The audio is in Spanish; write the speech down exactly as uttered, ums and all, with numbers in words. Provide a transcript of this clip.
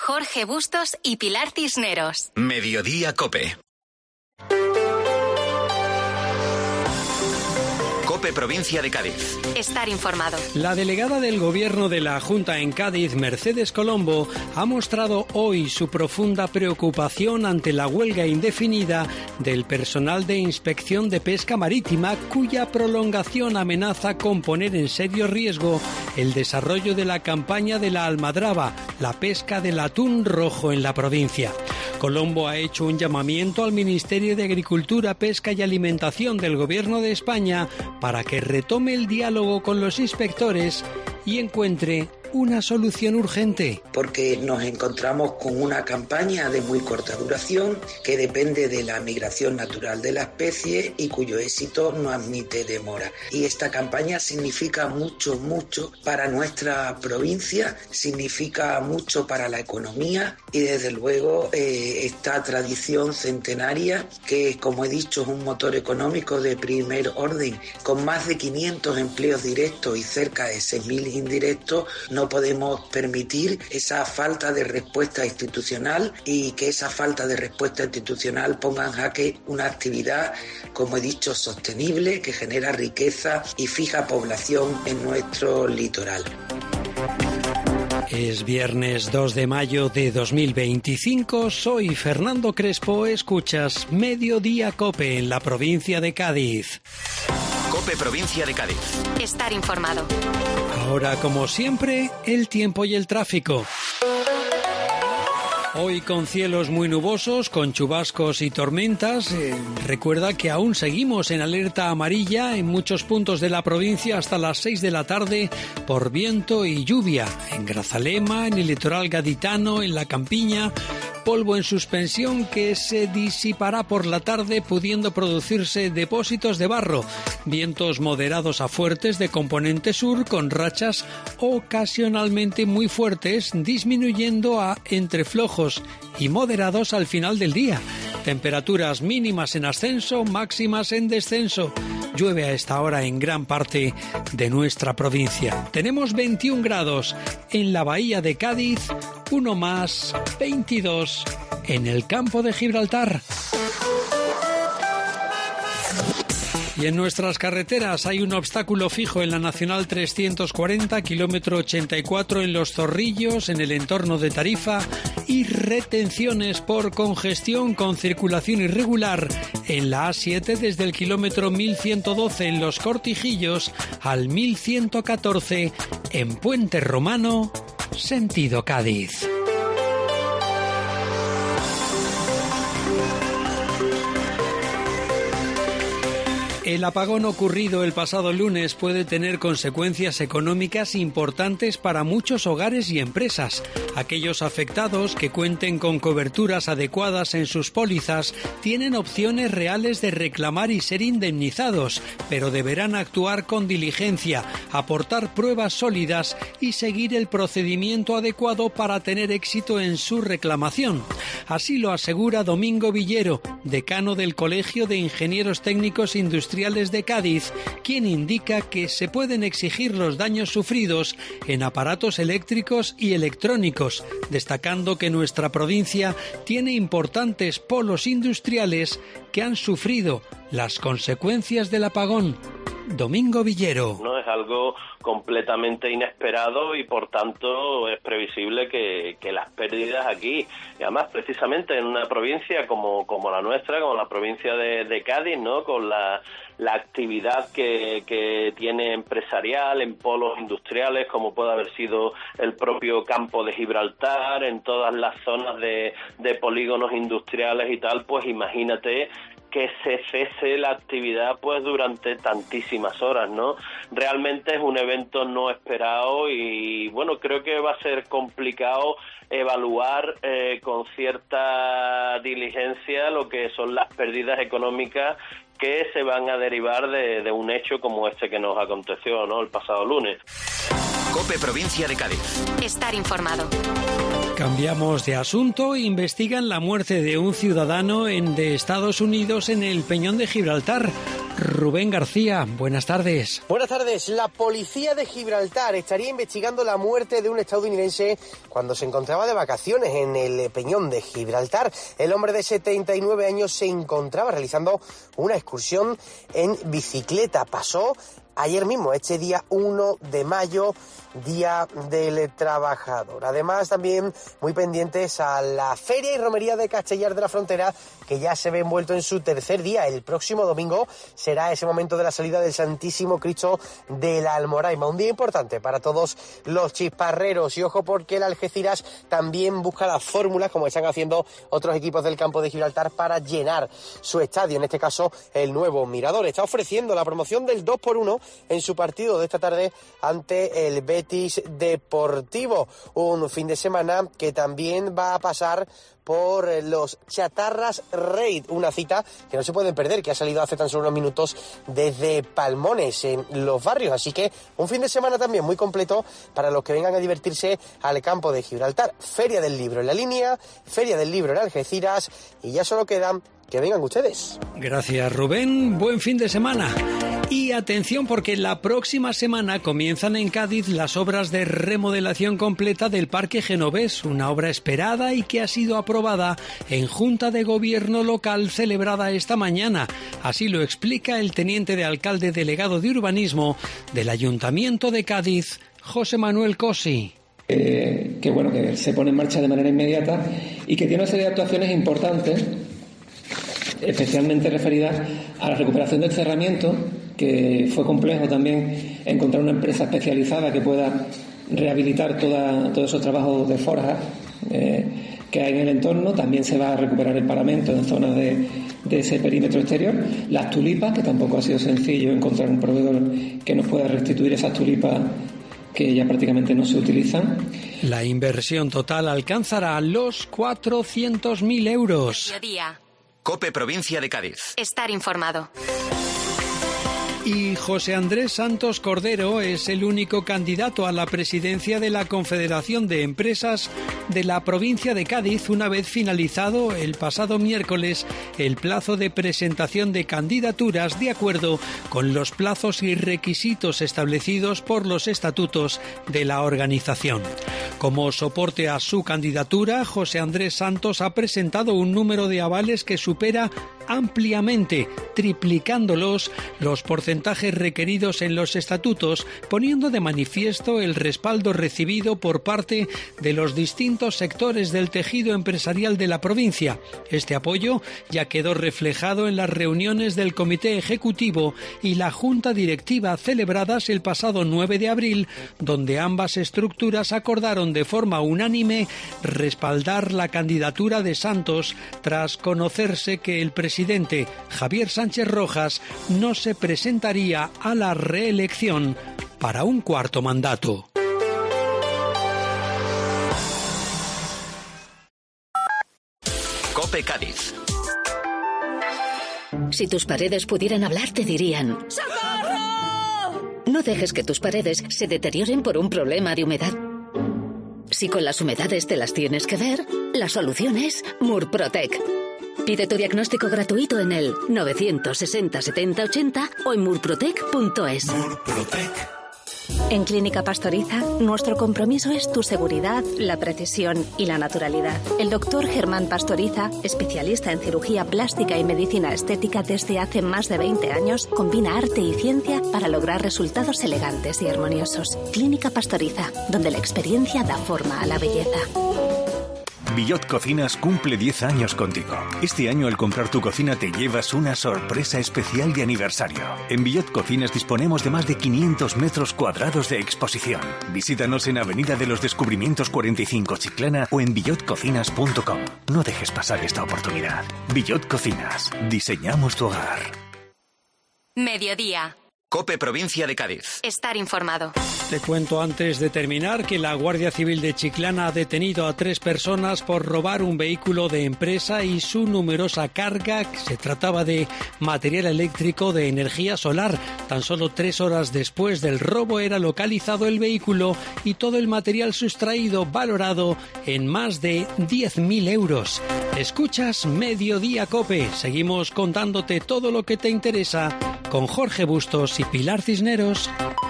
Jorge Bustos y Pilar Cisneros. Mediodía COPE. COPE Provincia de Cádiz. Estar informado. La delegada del Gobierno de la Junta en Cádiz, Mercedes Colombo, ha mostrado hoy su profunda preocupación ante la huelga indefinida del personal de Inspección de Pesca Marítima, cuya prolongación amenaza con poner en serio riesgo el desarrollo de la campaña de la almadraba, la pesca del atún rojo en la provincia. Colombo ha hecho un llamamiento al Ministerio de Agricultura, Pesca y Alimentación del Gobierno de España para que retome el diálogo con los inspectores y encuentre una solución urgente. Porque nos encontramos con una campaña de muy corta duración que depende de la migración natural de la especie y cuyo éxito no admite demora. Y esta campaña significa mucho, mucho para nuestra provincia, significa mucho para la economía y desde luego eh, esta tradición centenaria que, como he dicho, es un motor económico de primer orden, con más de quinientos empleos directos y cerca de seis mil indirectos, no podemos permitir esa falta de respuesta institucional y que esa falta de respuesta institucional ponga en jaque una actividad, como he dicho, sostenible, que genera riqueza y fija población en nuestro litoral. Es viernes dos de mayo de dos mil veinticinco, soy Fernando Crespo, escuchas Mediodía COPE en la provincia de Cádiz. COPE Provincia de Cádiz. Estar informado. Ahora, como siempre, el tiempo y el tráfico. Hoy con cielos muy nubosos, con chubascos y tormentas. Eh, recuerda que aún seguimos en alerta amarilla en muchos puntos de la provincia hasta las seis de la tarde por viento y lluvia. En Grazalema, en el litoral gaditano, en la Campiña, polvo en suspensión que se disipará por la tarde pudiendo producirse depósitos de barro. Vientos moderados a fuertes de componente sur con rachas ocasionalmente muy fuertes, disminuyendo a entre flojos y moderados al final del día. Temperaturas mínimas en ascenso, máximas en descenso. Llueve a esta hora en gran parte de nuestra provincia. Tenemos veintiún grados en la bahía de Cádiz, uno más, veintidós en el campo de Gibraltar. Y en nuestras carreteras hay un obstáculo fijo en la Nacional trescientos cuarenta, kilómetro ochenta y cuatro en Los Zorrillos, en el entorno de Tarifa, y retenciones por congestión con circulación irregular en la A siete desde el kilómetro mil ciento doce en Los Cortijillos al mil ciento catorce en Puente Romano, sentido Cádiz. El apagón ocurrido el pasado lunes puede tener consecuencias económicas importantes para muchos hogares y empresas. Aquellos afectados que cuenten con coberturas adecuadas en sus pólizas tienen opciones reales de reclamar y ser indemnizados, pero deberán actuar con diligencia, aportar pruebas sólidas y seguir el procedimiento adecuado para tener éxito en su reclamación. Así lo asegura Domingo Villero, decano del Colegio de Ingenieros Técnicos Industriales de Cádiz, quien indica que se pueden exigir los daños sufridos en aparatos eléctricos y electrónicos, destacando que nuestra provincia tiene importantes polos industriales que han sufrido las consecuencias del apagón. Domingo Villero. No es algo completamente inesperado y por tanto es previsible que, que las pérdidas aquí, y además precisamente en una provincia como, como la nuestra, como la provincia de, de Cádiz, ¿no? Con la, la actividad que, que tiene empresarial en polos industriales, como puede haber sido el propio campo de Gibraltar, en todas las zonas de, de polígonos industriales y tal, pues imagínate que se cese la actividad pues durante tantísimas horas, ¿no? Realmente es un evento no esperado y bueno, creo que va a ser complicado evaluar eh, con cierta diligencia lo que son las pérdidas económicas que se van a derivar de, de un hecho como este que nos aconteció, ¿no? El pasado lunes. COPE Provincia de Cádiz. Estar informado. Cambiamos de asunto. Investigan la muerte de un ciudadano en, de Estados Unidos en el Peñón de Gibraltar. Rubén García. Buenas tardes. Buenas tardes. La policía de Gibraltar estaría investigando la muerte de un estadounidense cuando se encontraba de vacaciones en el Peñón de Gibraltar. El hombre de setenta y nueve años se encontraba realizando una excursión en bicicleta. Pasó ayer mismo, este día uno de mayo, Día del Trabajador. Además, también muy pendientes a la Feria y Romería de Castellar de la Frontera, que ya se ve envuelto en su tercer día. El próximo domingo será ese momento de la salida del Santísimo Cristo de la Almoraima. Un día importante para todos los chisparreros. Y ojo, porque el Algeciras también busca las fórmulas, como están haciendo otros equipos del campo de Gibraltar, para llenar su estadio. En este caso, el nuevo Mirador está ofreciendo la promoción del dos por uno en su partido de esta tarde ante el Betis Deportivo. Un fin de semana que también va a pasar por los Chatarras Raid, una cita que no se pueden perder, que ha salido hace tan solo unos minutos desde Palmones, en Los Barrios. Así que un fin de semana también muy completo para los que vengan a divertirse al campo de Gibraltar. Feria del Libro en la línea, Feria del Libro en Algeciras, y ya solo quedan que vengan ustedes. Gracias, Rubén. Buen fin de semana. Y atención, porque la próxima semana comienzan en Cádiz las obras de remodelación completa del Parque Genovés, una obra esperada y que ha sido aprobada en Junta de Gobierno local celebrada esta mañana. Así lo explica el teniente de alcalde delegado de Urbanismo del Ayuntamiento de Cádiz, José Manuel Cosi. Eh, que bueno, que se pone en marcha de manera inmediata y que tiene una serie de actuaciones importantes, especialmente referidas a la recuperación del cerramiento, que fue complejo también encontrar una empresa especializada que pueda rehabilitar toda, todos esos trabajos de forja eh, que hay en el entorno. También se va a recuperar el paramento en zonas de, de ese perímetro exterior. Las tulipas, que tampoco ha sido sencillo encontrar un proveedor que nos pueda restituir esas tulipas que ya prácticamente no se utilizan. La inversión total alcanzará los cuatrocientos mil euros. Mediodía. COPE Provincia de Cádiz. Estar informado. Y José Andrés Santos Cordero es el único candidato a la presidencia de la Confederación de Empresas de la provincia de Cádiz, una vez finalizado el pasado miércoles el plazo de presentación de candidaturas de acuerdo con los plazos y requisitos establecidos por los estatutos de la organización. Como soporte a su candidatura, José Andrés Santos ha presentado un número de avales que supera ampliamente, triplicándolos los porcentajes requeridos en los estatutos, poniendo de manifiesto el respaldo recibido por parte de los distintos sectores del tejido empresarial de la provincia. Este apoyo ya quedó reflejado en las reuniones del Comité Ejecutivo y la Junta Directiva celebradas el pasado nueve de abril, donde ambas estructuras acordaron de forma unánime respaldar la candidatura de Santos tras conocerse que el presidente presidente Javier Sánchez Rojas no se presentaría a la reelección para un cuarto mandato. COPE Cádiz. Si tus paredes pudieran hablar, te dirían: ¡socorro! No dejes que tus paredes se deterioren por un problema de humedad. Si con las humedades te las tienes que ver, la solución es Murprotec. Pide tu diagnóstico gratuito en el novecientos sesenta setenta ochenta o en murprotec punto es. Murprotec. En Clínica Pastoriza, nuestro compromiso es tu seguridad, la precisión y la naturalidad. El doctor Germán Pastoriza, especialista en cirugía plástica y medicina estética desde hace más de veinte años, combina arte y ciencia para lograr resultados elegantes y armoniosos. Clínica Pastoriza, donde la experiencia da forma a la belleza. Villot Cocinas cumple diez años contigo. Este año, al comprar tu cocina, te llevas una sorpresa especial de aniversario. En Villot Cocinas disponemos de más de quinientos metros cuadrados de exposición. Visítanos en Avenida de los Descubrimientos cuarenta y cinco Chiclana o en villot cocinas punto com. No dejes pasar esta oportunidad. Villot Cocinas. Diseñamos tu hogar. Mediodía. COPE Provincia de Cádiz. Estar informado. Te cuento antes de terminar que la Guardia Civil de Chiclana ha detenido a tres personas por robar un vehículo de empresa y su numerosa carga. Se trataba de material eléctrico de energía solar. Tan solo tres horas después del robo era localizado el vehículo y todo el material sustraído valorado en más de diez mil euros. Escuchas Mediodía Cope. Seguimos contándote todo lo que te interesa con Jorge Bustos y Pilar Cisneros.